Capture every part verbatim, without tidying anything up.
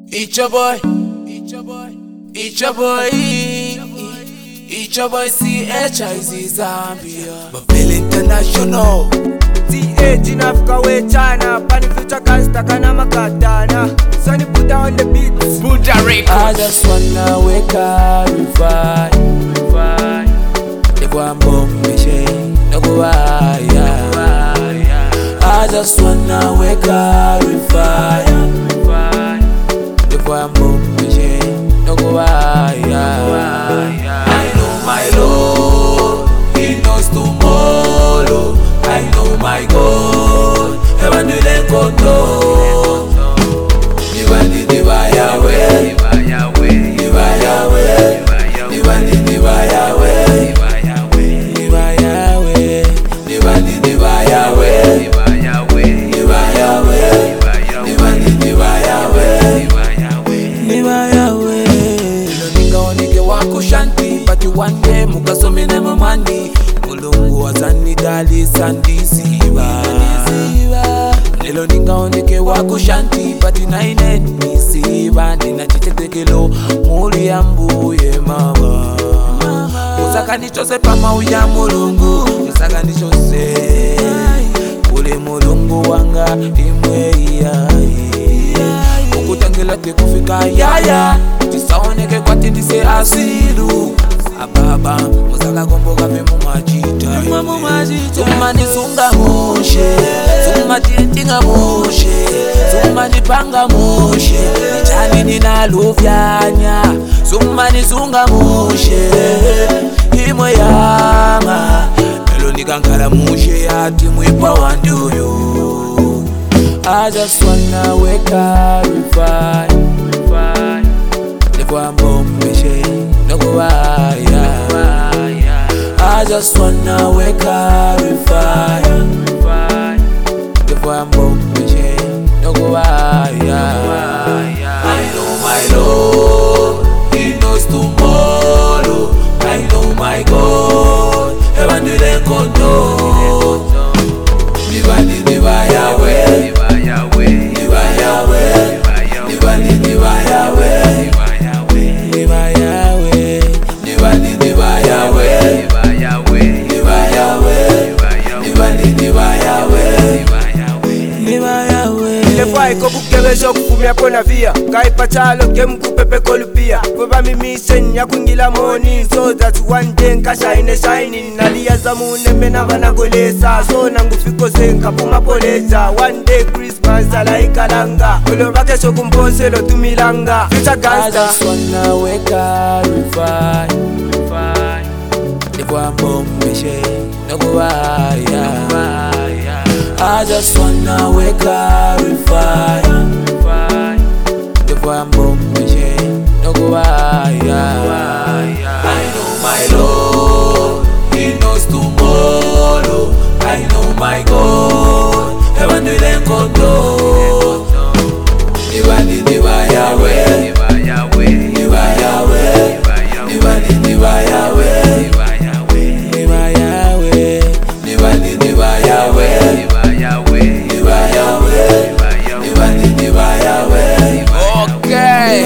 It's your boy, it's your boy, it's your boy, it's your boy C H I Z Zambia. Mapele International. T H in Africa, way China. Pani future casta kana makatana. Sunny Buddha on the beats. Buddha Records. I just wanna wake up and fight, fight. If I'm bomb, no go higher. I just wanna wake up and fight, fight. If I'm bomb, no go higher. I know my Lord, He knows tomorrow. I know my God, heaven will encounter. Divine, divine Yahweh, divine Yahweh, divine Yahweh, divine, divine Yahweh, divine Yahweh, divine Yahweh, divine, divine Yahweh, divine Yahweh, divine Yahweh, divine, divine Yahweh, divine Yahweh. Ninga onike wako shanti, but you one day mukasome ne mamandi. Mulungu wazani dali sandi siva. Lelo ninga onike wako shanti, but inaine ni siva. Nina chichetekelo muri ambuye mama. Usaka nichose pama uya mulungu. Usaka nichose ule mulungu wanga imwe iyayi. Ukutangela te kufika yaya. Tisaoneke kwa tindise asilu. Ababa, musaka kombo kafe mumajita. Sumani sunga mushe, sumani tinga mushe, sumani panga mushe, nichani nina luvyanya. Sumani sunga mushe, himwe yanga. Melo nikankala mushe ati mwipa wanduyo. I just wanna wake up and fight, fight. If I'm bomb, no go higher. I just wanna wake up and fight, fight. If I'm bomb, no go higher. I know my Lord, He knows tomorrow. I know my God, heaven will encounter. Divine, divine Yahweh, divine Yahweh, divine Yahweh, divine, divine Yahweh, divine Yahweh, divine Yahweh, divine, divine Yahweh, divine Yahweh, divine Yahweh, divine, divine Yahweh, divine Yahweh. Ilefai kokukebesho kufumia pona via. Kaipa chalo kem kupepe kolupia. Kweba mimi senya kuingila moni. So that one day nkasha ine shining. Nalia zamune mena vana kolesa. So nangufiko zenka puma poleza. One day Christmas ala ikalanga. Ulo bake so kumpose lo tumilanga. Future gangsta. I just wanna wake up and fight, fight. If I'm bomb, no go higher. I just wanna wake up and fight, fight. If I'm bomb, no go higher. I know my Lord, He knows tomorrow. I know my God, heaven will encounter. Divine, divine Yahweh, divine Yahweh, divine Yahweh, divine, divine Yahweh, divine Yahweh, divine Yahweh, divine, divine Yahweh, divine Yahweh, divine Yahweh, divine, divine Yahweh. Okay,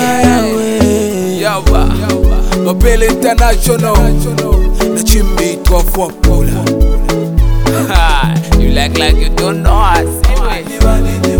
Yaba, Mapele International, the Chimney to a fork. You like like you don't know us.